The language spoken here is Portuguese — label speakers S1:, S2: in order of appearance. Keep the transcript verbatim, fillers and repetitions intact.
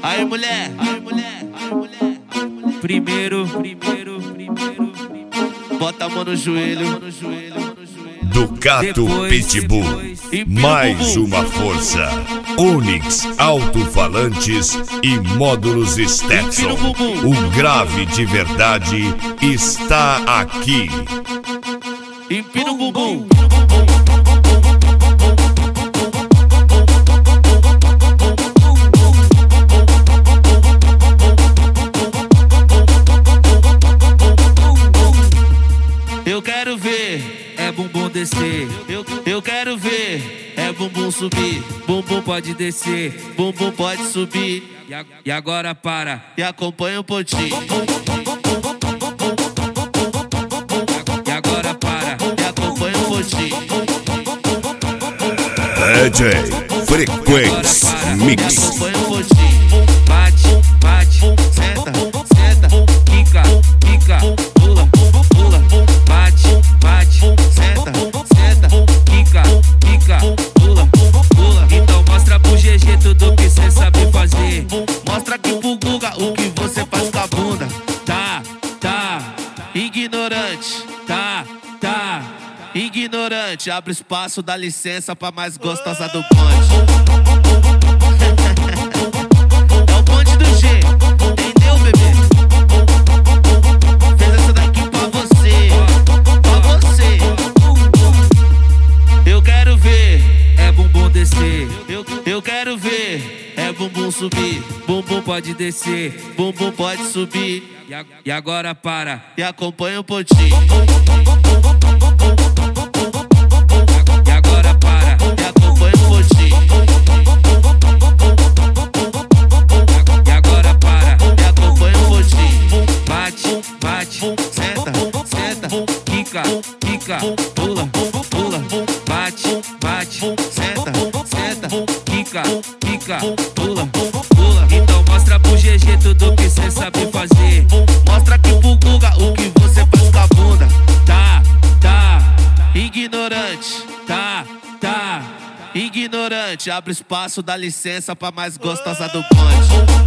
S1: Aí, mulher, aí, mulher, aí, mulher. Primeiro, primeiro, primeiro, primeiro. Bota a mão no joelho, mão no joelho, mão no joelho.
S2: Ducato Pitbull, mais uma força. Onix Alto-Falantes e módulos Stetson. O grave de verdade está aqui.
S1: Empina o bumbum. Eu quero ver, é bumbum descer. Eu, eu quero ver, é bumbum subir. Bumbum pode descer, bumbum pode subir. E, a, e agora para e acompanha o pontinho. E agora para e acompanha o pontinho.
S2: D J Frequência Mix.
S1: Acompanha o pontinho. Bate, bate, senta, senta, quica, quica, pula, pula, bate, bate, senta, senta, quica, quica, pula, pula. Então mostra pro G G tudo que cê sabe fazer. Mostra aqui pro Guga o que você faz com a bunda. Tá, tá, ignorante, tá, tá, ignorante. Abre espaço, dá licença pra mais gostosa do bonde. É o bonde do G, entendeu, bebê? Fez essa daqui pra você, pra você. Eu quero ver, é bumbum descer. Eu, eu quero ver, é bumbum subir. Bumbum pode descer, bumbum pode subir. E, a, e agora para e acompanha o pontinho. E agora para e acompanha o pontinho. E agora para e acompanha o pontinho. Bate, bate, senta, senta, quica, quica, pula, pula, bate, bate, senta, senta, quica, quica, pula, pula. Então mostra pro G G tudo que cê sabe fazer. Mostra aqui pro Guga o que você faz com a bunda. Tá, tá, ignorante, tá, tá, ignorante. Abre espaço, dá licença pra mais gostosa do bonde.